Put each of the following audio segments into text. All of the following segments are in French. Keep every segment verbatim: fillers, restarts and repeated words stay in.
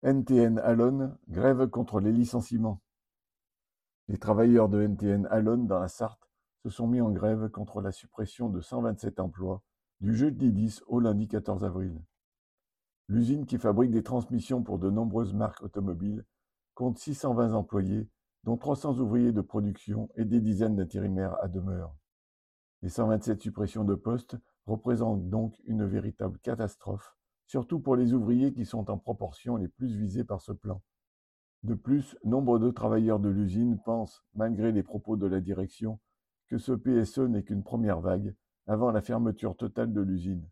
N T N Allonne, grève contre les licenciements. Les travailleurs de N T N Allonne dans la Sarthe se sont mis en grève contre la suppression de cent vingt-sept emplois du jeudi dix au lundi quatorze avril. L'usine qui fabrique des transmissions pour de nombreuses marques automobiles compte six cent vingt employés, dont trois cents ouvriers de production et des dizaines d'intérimaires à demeure. Les cent vingt-sept suppressions de postes représentent donc une véritable catastrophe, surtout pour les ouvriers qui sont en proportion les plus visés par ce plan. De plus, nombre de travailleurs de l'usine pensent, malgré les propos de la direction, que ce P S E n'est qu'une première vague, avant la fermeture totale de l'usine.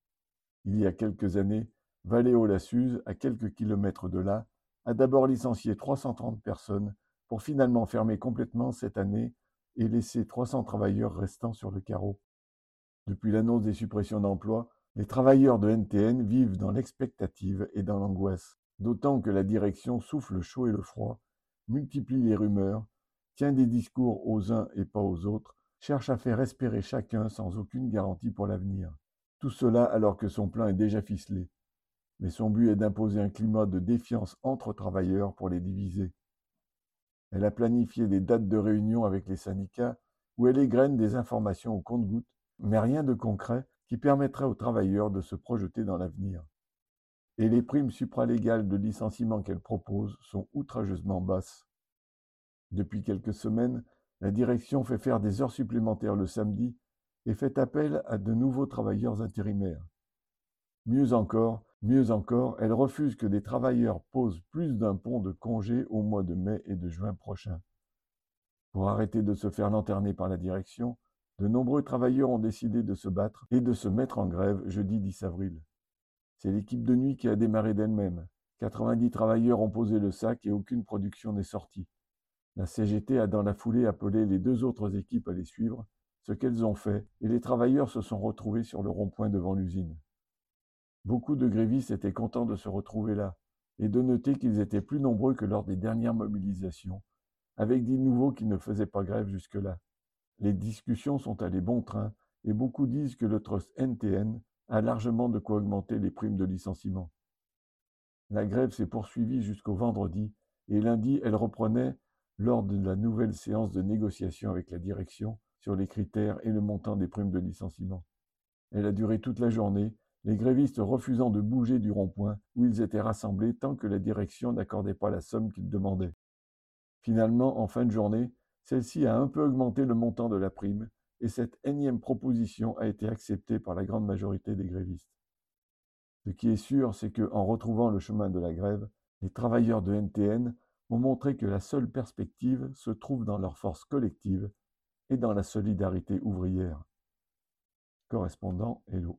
Il y a quelques années, Valeo-la-Suze, à quelques kilomètres de là, a d'abord licencié trois cent trente personnes pour finalement fermer complètement cette année et laisser trois cents travailleurs restants sur le carreau. Depuis l'annonce des suppressions d'emplois, les travailleurs de N T N vivent dans l'expectative et dans l'angoisse, d'autant que la direction souffle le chaud et le froid, multiplie les rumeurs, tient des discours aux uns et pas aux autres, cherche à faire espérer chacun sans aucune garantie pour l'avenir. Tout cela alors que son plan est déjà ficelé. Mais son but est d'imposer un climat de défiance entre travailleurs pour les diviser. Elle a planifié des dates de réunion avec les syndicats où elle égrène des informations au compte-gouttes, mais rien de concret qui permettrait aux travailleurs de se projeter dans l'avenir. Et les primes supralégales de licenciement qu'elle propose sont outrageusement basses. Depuis quelques semaines, la direction fait faire des heures supplémentaires le samedi et fait appel à de nouveaux travailleurs intérimaires. Mieux encore, mieux encore, elle refuse que des travailleurs posent plus d'un pont de congés au mois de mai et de juin prochains. Pour arrêter de se faire lanterner par la direction, de nombreux travailleurs ont décidé de se battre et de se mettre en grève jeudi dix avril. C'est l'équipe de nuit qui a démarré d'elle-même. quatre-vingt-dix travailleurs ont posé le sac et aucune production n'est sortie. La C G T a dans la foulée appelé les deux autres équipes à les suivre, ce qu'elles ont fait, et les travailleurs se sont retrouvés sur le rond-point devant l'usine. Beaucoup de grévistes étaient contents de se retrouver là, et de noter qu'ils étaient plus nombreux que lors des dernières mobilisations, avec des nouveaux qui ne faisaient pas grève jusque-là. Les discussions sont allées bon train, et beaucoup disent que le trust N T N a largement de quoi augmenter les primes de licenciement. La grève s'est poursuivie jusqu'au vendredi, et lundi, elle reprenait lors de la nouvelle séance de négociation avec la direction sur les critères et le montant des primes de licenciement. Elle a duré toute la journée, les grévistes refusant de bouger du rond-point où ils étaient rassemblés tant que la direction n'accordait pas la somme qu'ils demandaient. Finalement, en fin de journée, celle-ci a un peu augmenté le montant de la prime, et cette énième proposition a été acceptée par la grande majorité des grévistes. Ce qui est sûr, c'est que, en retrouvant le chemin de la grève, les travailleurs de N T N ont montré que la seule perspective se trouve dans leur force collective et dans la solidarité ouvrière. Correspondant Hello.